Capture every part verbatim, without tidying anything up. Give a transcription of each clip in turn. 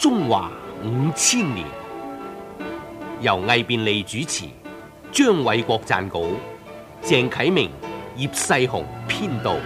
中華五千年，由魏便利主持，張偉國撰稿，鄭啟明、葉世雄編導。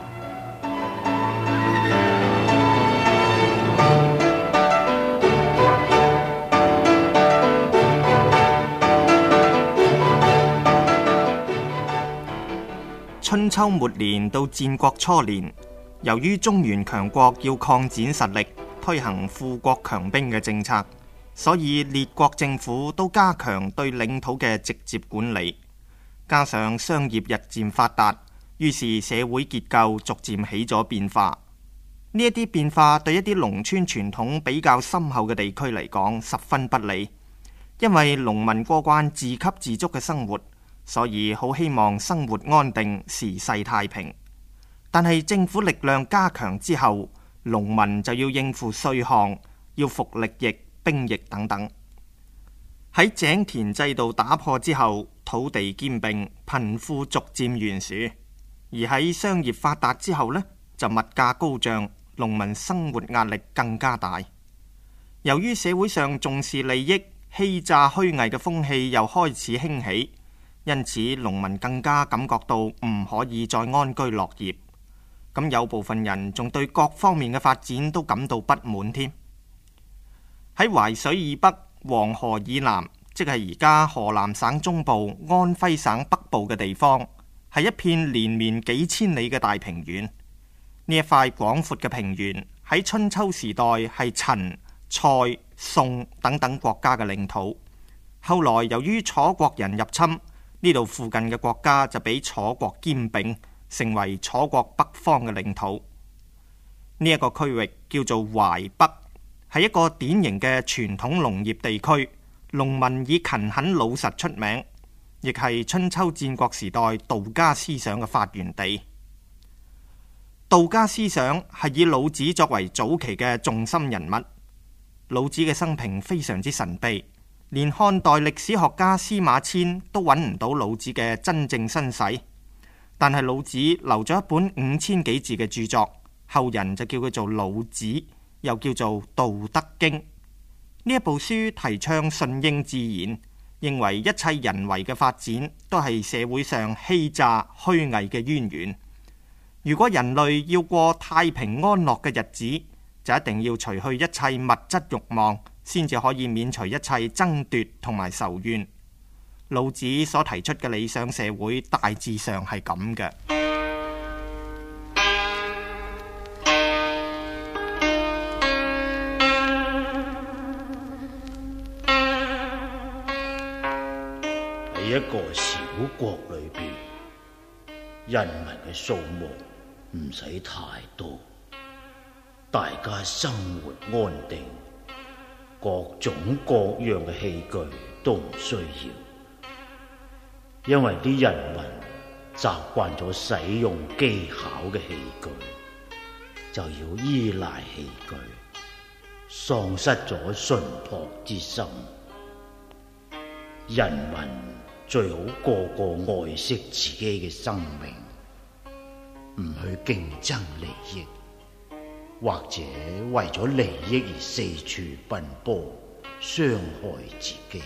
春秋末年到戰國初年，由於中原強國要擴展實力，推行富國強兵嘅政策，所以列國政府都加強對領土嘅直接管理。加上商業日漸發達，於是社會結構逐漸起咗變化。呢一啲變化對一啲農村傳統比較深厚嘅地區嚟講十分不利，因為農民過慣自給自足嘅生活，所以好希望生活安定，時勢太平。但係政府力量加強之後，農民就要應付稅項，要服力役、兵役等等。喺井田制度打破之後，土地兼併，貧富逐漸懸殊。而喺商業發達之後呢，就物價高漲，農民生活壓力更加大。由於社會上重視利益、欺詐虛偽嘅風氣又開始興起，因此農民更加感覺到唔可以再安居樂業。咁有部分人仲對各方面嘅發展都感到不滿添。喺淮水以北、黃河以南，即係而家河南省中部、安徽省北部嘅地方，係一片連綿幾千里嘅大平原。呢一塊廣闊嘅平原喺春秋時代係陳、蔡、宋等等國家嘅領土。後來由於楚國人入侵，呢度附近嘅國家就俾楚國兼併，成為楚國北方嘅領土。呢、這、一個區域叫做淮北，係一個典型嘅傳統農業地區，農民以勤懇老實出名，亦係春秋戰國時代道家思想嘅發源地。道家思想係以老子作為早期嘅重心人物。老子嘅生平非常之神秘，連漢代歷史學家司馬遷都揾唔到老子嘅真正身世，但係老子留咗一本五千幾字嘅著作，後人就叫佢做《老子》，又叫做《道德經》。呢一部書提倡順應自然，認為一切人為嘅發展都係社會上欺詐虛偽嘅淵源。如果人類要過太平安樂嘅日子，就一定要除去一切物質慾望，先至可以免除一切爭奪同埋仇怨。老子所提出嘅理想社會大致上係咁嘅。 喺一個小國裏邊，人民嘅數目唔使太多，大家生活安定，各種各樣嘅器具都唔需要，因為啲人民習慣咗使用機巧嘅器具，就要依賴器具，喪失咗淳樸之心。人民最好個個愛惜自己嘅生命，唔去競爭利益，或者為咗利益而四處奔波，傷害自己。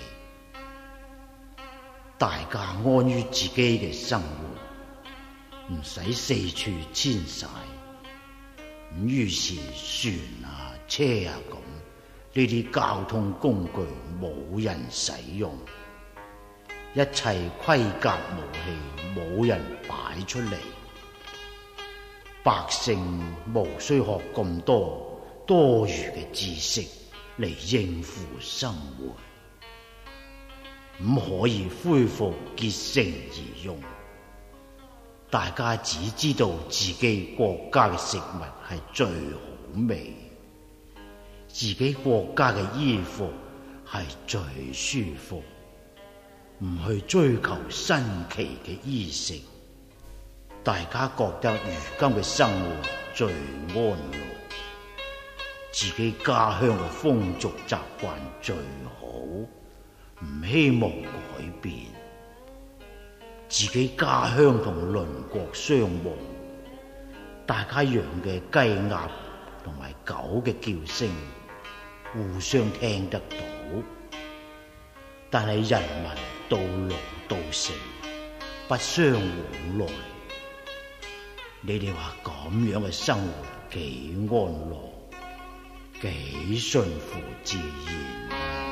大家安於自己嘅生活，唔使四處遷徙。咁於是船啊、車啊咁呢啲交通工具冇人使用，一切盔甲武器冇人擺出嚟，百姓無需學咁多多餘嘅知識嚟應付生活，咁可以恢復潔淨而用。大家只知道自己國家嘅食物係最好味，自己國家嘅衣服係最舒服，唔去追求新奇嘅衣食。大家覺得如今嘅生活最安樂，自己家鄉嘅風俗習慣最好，唔希望改變。自己家鄉同鄰國相望，大家養嘅雞鴨同埋狗嘅叫聲， 互相聽得到，但係人民到老到死，不相往來。你哋話咁樣嘅生活幾安樂，幾順乎自然。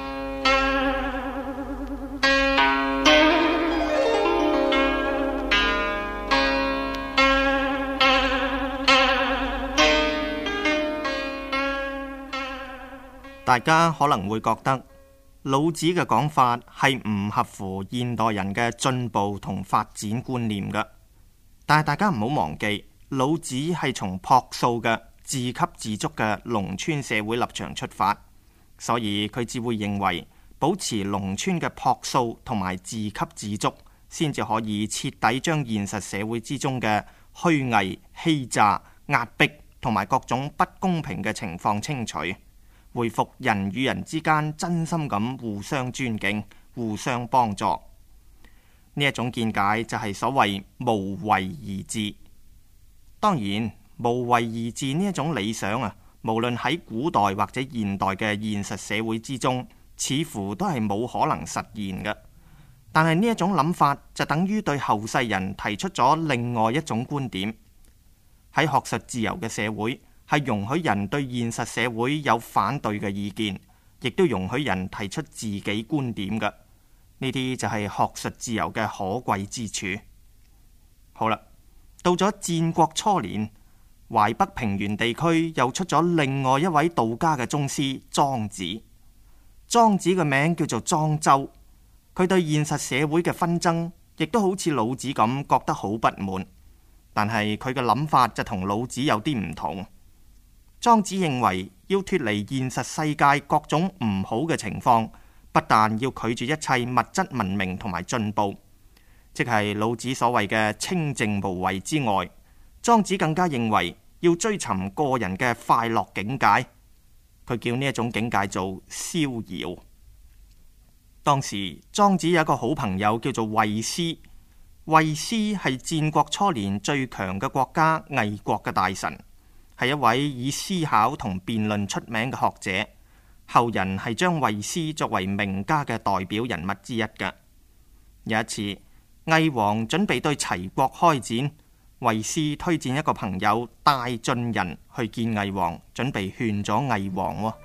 大家可能會覺得老子嘅講法係唔合乎現代人嘅進步同發展觀念嘅，但係大家唔好忘記，老子係從樸素嘅自給自足嘅農村社會立場出發，所以佢只會認為保持農村嘅樸素同埋自給自足，先至可以徹底將現實社會之中嘅虛偽、欺詐、壓迫同埋各種不公平嘅情況清除，回復人與人之間真心咁互相尊敬、互相幫助。呢一種見解就係所謂無為而治。當然，無為而治呢一種理想啊，無論喺古代或者現代嘅現實社會之中，似乎都係冇可能實現嘅。但係呢一種諗法就等於對後世人提出咗另外一種觀點。喺學術自由嘅社會，係容許人對現實社會有反對嘅意見，亦都容許人提出自己觀點嘅。呢啲就係學術自由嘅可貴之處。好啦，到咗戰國初年，淮北平原地區又出咗另外一位道家嘅宗師莊子。莊子嘅名叫做莊周，佢對現實社會嘅紛爭，亦都好似老子咁覺得好不滿，但係佢嘅諗法就同老子有啲唔同。莊子認為要脫離現實世界各種唔好嘅情況，不但要拒絕一切物質文明同埋進步，即係老子所謂嘅清靜無為之外，莊子更加認為要追尋個人嘅快樂境界。佢叫呢一種境界做逍遙。當時莊子有一個好朋友叫做衛師，衛師係戰國初年最強嘅國家魏國嘅大臣，係一位以思考同辯論出名嘅學者，後人係將衛師作為名家嘅代表人物之一嘅。有一次，魏王準備對齊國開戰，衛師推薦一個朋友戴進人去見魏王，準備勸咗魏王喎。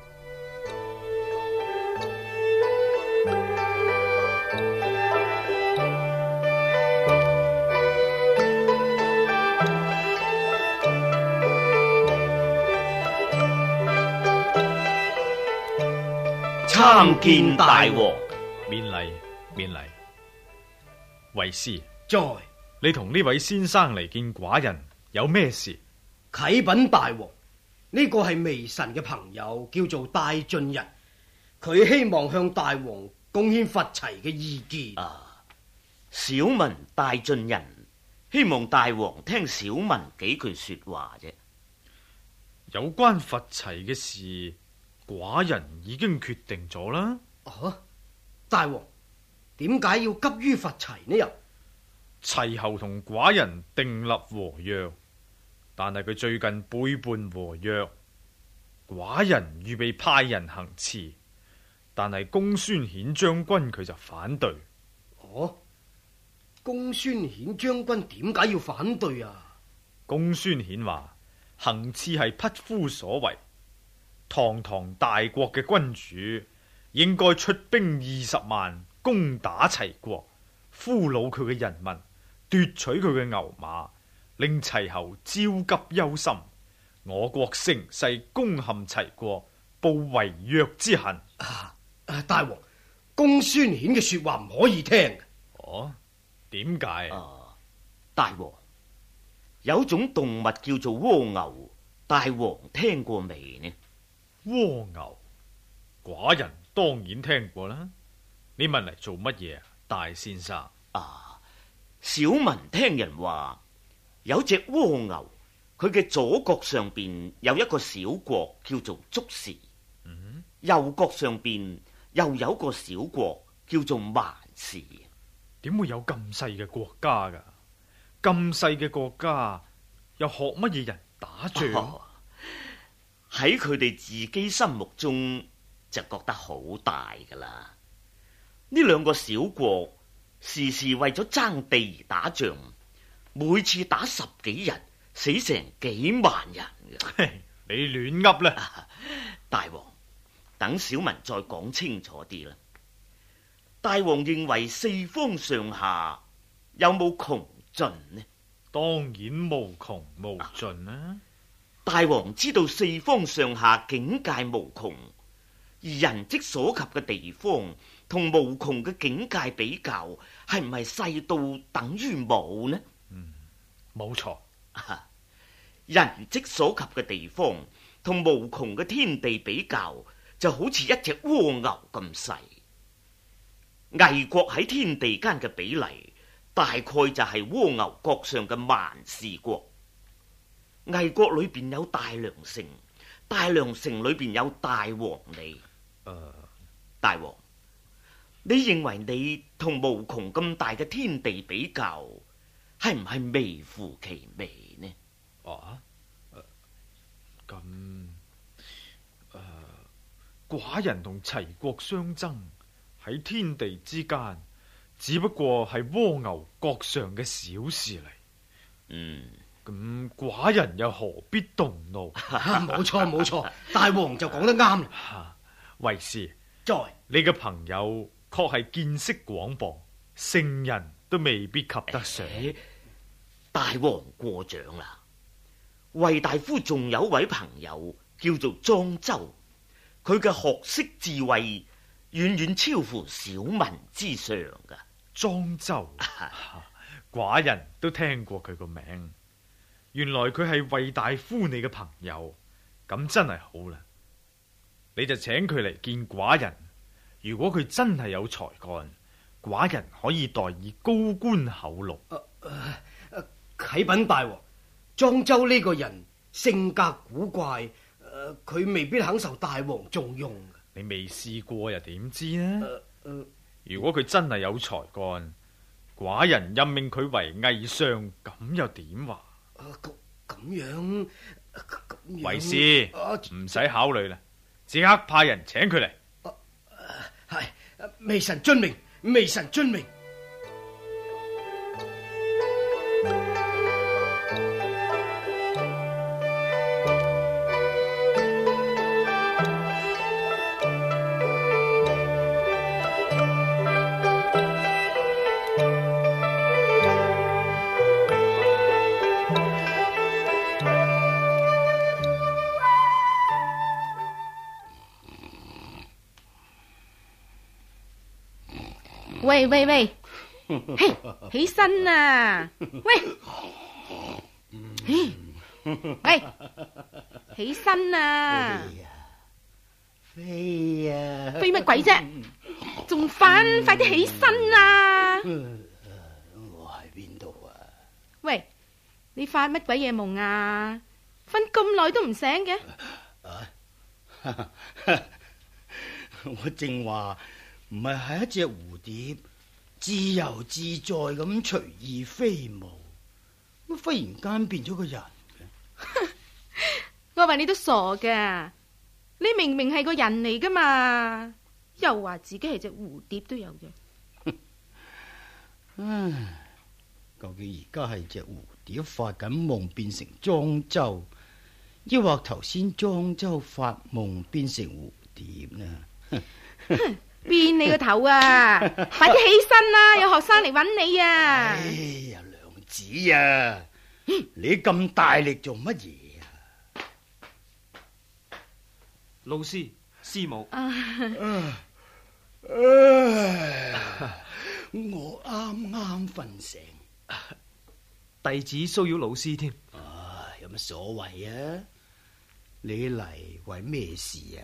參見大王。 免禮免禮。衛師在， 你同呢位先生嚟見寡人有咩事？ 啟稟大王，呢個係微臣嘅朋友，叫做戴進人，佢希望向大王貢獻佛齊嘅意見。 啊，小民戴進人希望大王聽小民幾句說話啫。 有關佛齊嘅事，寡人已經決定咗啦。 啊，大王，點解要急於佛齊呢？又齊侯同寡人訂立和約，但係佢最近背叛和約，寡人預備派人行刺，但係公孫顯將軍佢就反對。 哦，公孫顯將軍點解要反對啊？ 公孫顯話行刺係匹夫所為，堂堂大國嘅君主應該出兵二十萬攻打齊國，俘虜佢嘅人民，奪取佢嘅牛馬，令齊侯焦急憂心。我國乘勢攻陷齊國，報違約之恨。 啊啊、大王，公孫顯嘅說話唔可以聽。 哦，點解？ 啊，大王，有種動物叫做蝸牛，大王聽過未呢？ 蝸牛，寡人當然聽過啦。你問嚟做乜嘢啊，大先生？ 啊，小民聽人話有隻蝸牛，佢嘅左角上邊有一個小國叫做祝氏，嗯，右角上邊又有個小國叫做蠻氏。 點會有咁細嘅國家噶？咁細嘅國家又學乜嘢人打仗？ 喺佢哋自己心目中， 就覺得好大噶啦。呢兩個小國時時為咗爭地而打仗，每次打十幾日，死成幾萬人嘅。 你亂噏啦！ 大王，等小民再講清楚啲啦。大王認為四方上下有冇窮盡呢？ 當然無窮無盡啦、啊。 大王知道四方上下境界無窮，而人迹所及嘅地方同無窮嘅境界比較，係唔係細到等於冇呢？ 嗯，冇錯。 人迹所及嘅地方同無窮嘅天地比較，就好似一隻蝸牛咁細。魏國喺天地間嘅比例，大概就係蝸牛角上嘅萬氏國。魏國裏邊有大梁城，大梁城裏邊有大王你。 呃、 大王，你認為你同無窮咁大嘅天地比較，係唔係微乎其微呢？ 啊？咁、呃，誒，寡人同齊國相爭喺天地之間，只不過係蝸牛角上嘅小事嚟。 嗯， 咁寡人又何必動怒？ 冇錯冇錯，大王就講得啱啦。 為師， 在你嘅朋友確係見識廣博，聖人都未必及得上。 欸、大王過獎啦。衛大夫仲有位朋友叫做莊周，佢嘅學識智慧遠遠超乎小民之上噶。 莊周，寡人都聽過佢個名。原來佢係衛大夫你嘅朋友，咁真係好啦。你就請佢嚟見寡人。如果佢真係有才幹，寡人可以代以高官厚祿。 誒誒，啟稟大王，莊周呢個人性格古怪，誒、呃，佢未必肯受大王重用。 你未試過又點知呢？ 呃呃、 如果佢真係有才幹，寡人任命佢為魏相，咁又點話？ 咁咁樣，咁樣為師唔使考慮啦，即刻派人請佢嚟。 係，微臣遵命，微臣遵命。 喂喂喂，嘿，起身啊！喂，喂，起身啊！ 飛啊！ 飛乜鬼啫？仲瞓？快啲起身啊！ 我喺邊度啊？ 喂，你發乜鬼嘢夢啊？瞓咁耐都唔醒嘅？ 啊！我正話唔係係一隻蝴蝶，自由自在咁隨意飛舞，乜忽然間變咗個人嘅？ 我話你都傻噶，你明明係個人嚟噶嘛，又話自己係隻蝴蝶都有嘅。 唉，究竟而家係隻蝴蝶發緊夢變成莊周，抑或頭先莊周發夢變成蝴蝶呢？ 變你個頭啊！快啲起身啦，有學生嚟揾你啊！ 哎呀，娘子啊，你咁大力做乜嘢啊？ 老師、師母， 啊唉我啱啱瞓醒， 弟子騷擾老師添。 啊，有乜所謂啊？你嚟為咩事啊？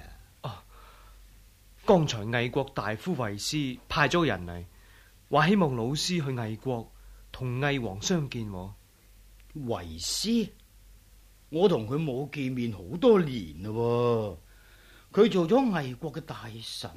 剛才魏國大夫衛師派咗個人嚟，話希望老師去魏國同魏王相見。 衛師，我同佢冇見面好多年咯，佢做咗魏國嘅大臣。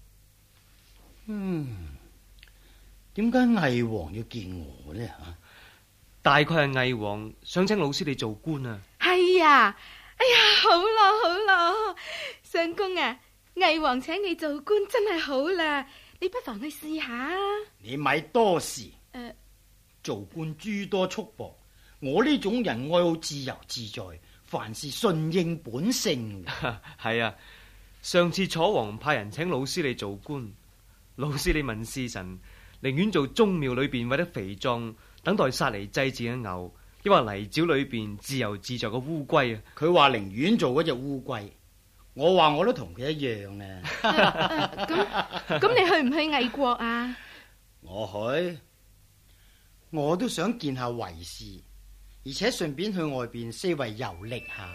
嗯，點解魏王要見我呢？吓， 大概係魏王想請老師你做官啊。 係啊，哎呀，好咯好咯，相公啊！ 魏王請你做官真係好啦，你不妨去試下。 你咪多事。 誒， 做官諸多束縛，我呢種人愛好自由自在，凡事順應本性。 係啊，上次楚王派人請老師你做官，老師你問侍臣，寧願做宗廟裏邊餵得肥壯，等待殺嚟祭祀嘅牛，抑或泥沼裏邊自由自在嘅烏龜啊？ 佢話寧願做嗰隻烏龜，我話我都同佢一樣啊。 咁咁，你去唔去魏國啊？ 我去，我都想見下衛氏，而且順便去外邊四圍遊歷下。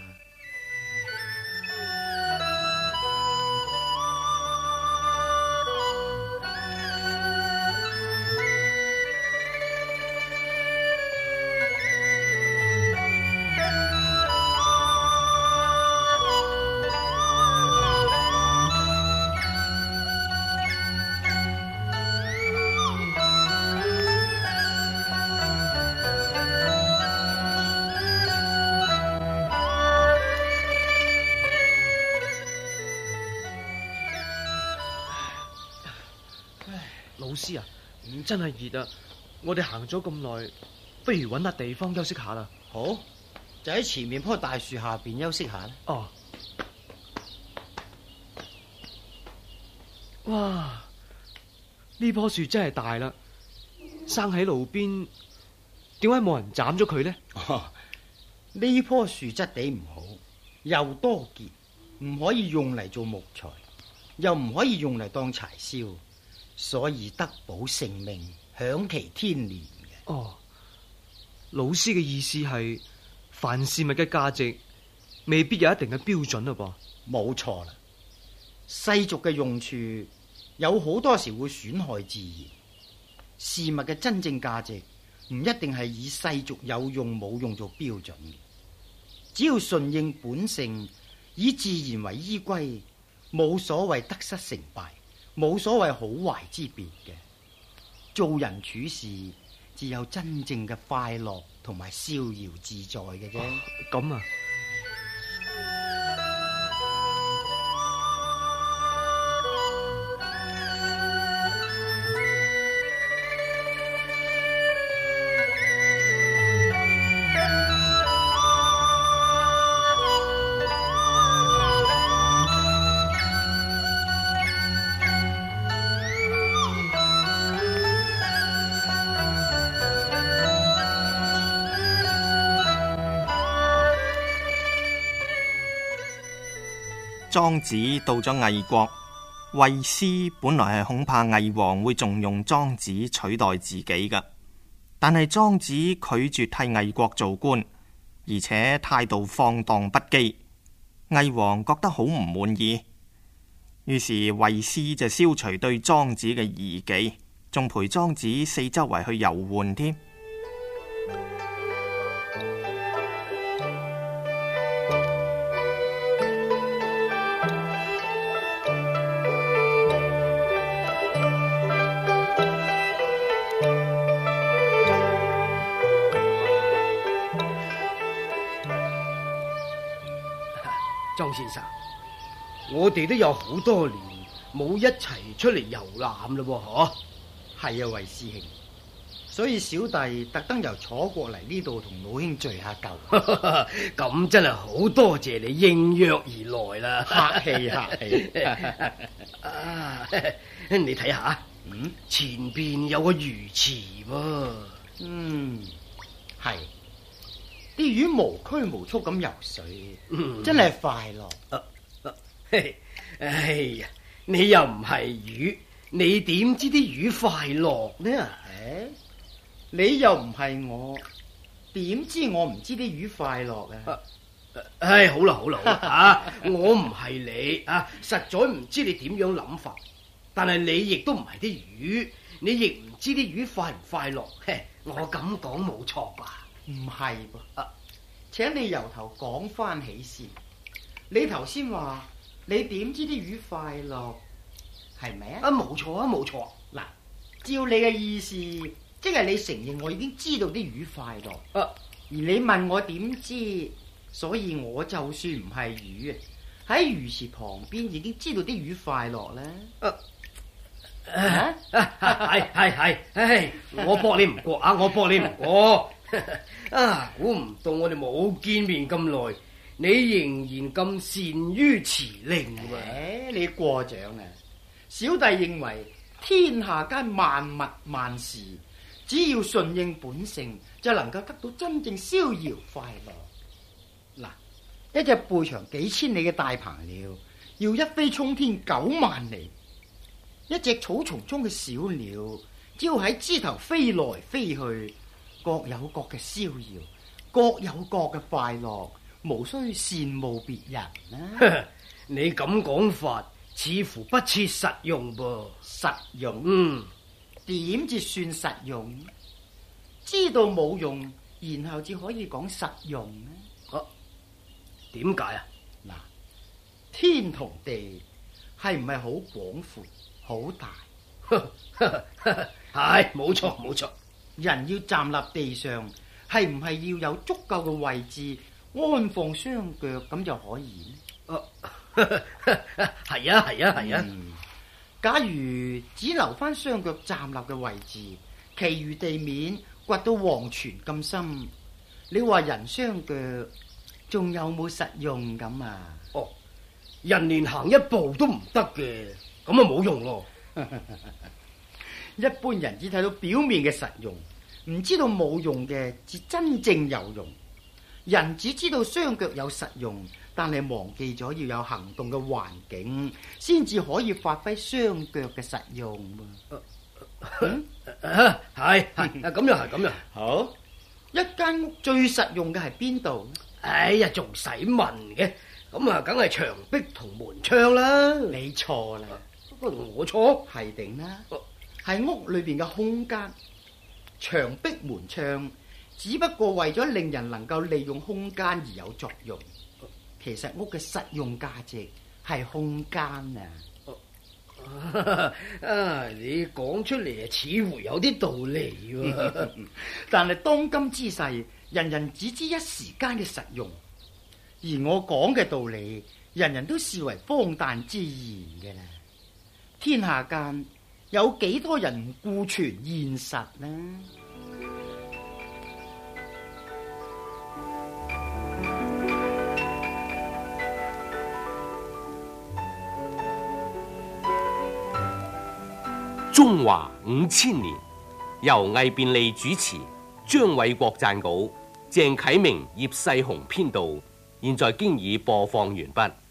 老師啊，真係熱啊！我哋行咗咁耐，不如搵下地方休息下啦。 好，就喺前面棵大樹下邊休息下啦。 哦，哇！呢棵樹真係大啦，生喺路邊，點解冇人斬咗佢呢？ 哦，呢棵樹質地唔好，又多結，唔可以用嚟做木材，又唔可以用嚟當柴燒。所以得保性命，享其天年嘅。 哦，老師嘅意思係，凡事物嘅價值未必有一定嘅標準嘞噃。 冇錯啦，世俗嘅用處有好多時會損害自然，事物嘅真正價值唔一定係以世俗有用冇用做標準嘅。只要順應本性，以自然為依歸，冇所謂得失成敗。冇所謂好壞之別嘅，做人處事只有真正嘅快樂同埋逍遙自在嘅啫。 咁啊， 莊子到咗魏國，衛師本來係恐怕魏王會重用莊子取代自己㗎，但係莊子拒絕替魏國做官，而且態度放蕩不羈，魏王覺得好唔滿意，於是衛師就消除對莊子嘅疑忌，仲陪莊子四周圍去遊玩添。 莊先生，我哋都有好多年冇一齊出嚟遊覽啦，嗬？係啊，衛師兄，所以小弟特登由楚國嚟呢度同老兄聚下舊。咁真係好多謝你應約而來啦，客氣客氣。啊，你睇下，嗯，前邊有個魚池喎。嗯，係。啲魚無拘無束咁游水，嗯、真係快樂。啊啊、哎呀，你又唔係魚，你點知啲魚快樂呢？誒，你又唔係我，點知我唔知啲魚快樂啊？唉、哎，好啦好啦好啦，啊，我唔係你啊，實在唔知你點樣諗法。但係你亦都唔係啲魚，你亦唔知啲魚快唔快樂。嘿，我咁講冇錯吧？唔係噃，啊，請你由頭講翻起先。你頭先話你點知啲魚快樂，係咪啊？啊，冇錯啊，冇錯。嗱，照你嘅意思，即係你承認我已經知道啲魚快樂，啊，而你問我點知，所以我就算唔係魚啊， 喺魚池旁邊已經知道啲魚快樂啦。 係係係，唉，我駁你唔過啊！我駁你唔過啊！估唔到我哋冇見面咁耐，你仍然咁善於辭令喎。 你過獎啊！小弟認為天下間萬物萬事，只要順應本性，就能夠得到真正逍遙快樂。嗱，一隻背長幾千里嘅大鵬鳥，要一飛沖天九萬里；一隻草叢中嘅小鳥，只要喺枝頭飛來飛去，各有各嘅逍遙，各有各嘅快樂，無需羨慕別人啦。 你咁講法，似乎不切實用噃。 實用？ 嗯， 點至算實用？知道冇用，然後至可以講實用呢？ 啊，點解啊？ 嗱，天同地係唔係好廣闊、好大？ 係，冇錯冇錯。 人要站立地上，係唔係要有足夠嘅位置安放雙腳咁就可以呢？ 係啊係啊係啊！ 嗯，假如只留翻雙腳站立嘅位置，其餘地面掘到黃泉咁深，你話人雙腳仲有冇實用咁啊？ 哦，人連行一步都唔得嘅，咁啊冇用咯。 一般人只睇到表面嘅實用，唔知道冇用嘅至真正有用。人只知道雙腳有實用，但係忘記咗要有行動嘅環境，先至可以發揮雙腳嘅實用。嗯， 係係咁又係咁又係。 好，一間屋最實用嘅係邊度？ 哎呀，仲使問嘅？咁啊，梗係牆壁同門窗啦。 你錯啦， 我錯係定啦，係屋裏邊嘅空間，牆壁門窗只不過為咗令人能夠利用空間而有作用。其實屋嘅實用價值係空間啊！ 啊，你講出嚟似乎有啲道理喎。 但係當今之世，人人只知一時間嘅實用，而我講嘅道理，人人都視為荒誕之言嘅啦。天下間有幾多人唔顧全現實呢？ 中華五千年，由魏便利主持，張偉國撰稿，鄭啟明、葉世雄編導。現在經已播放完畢。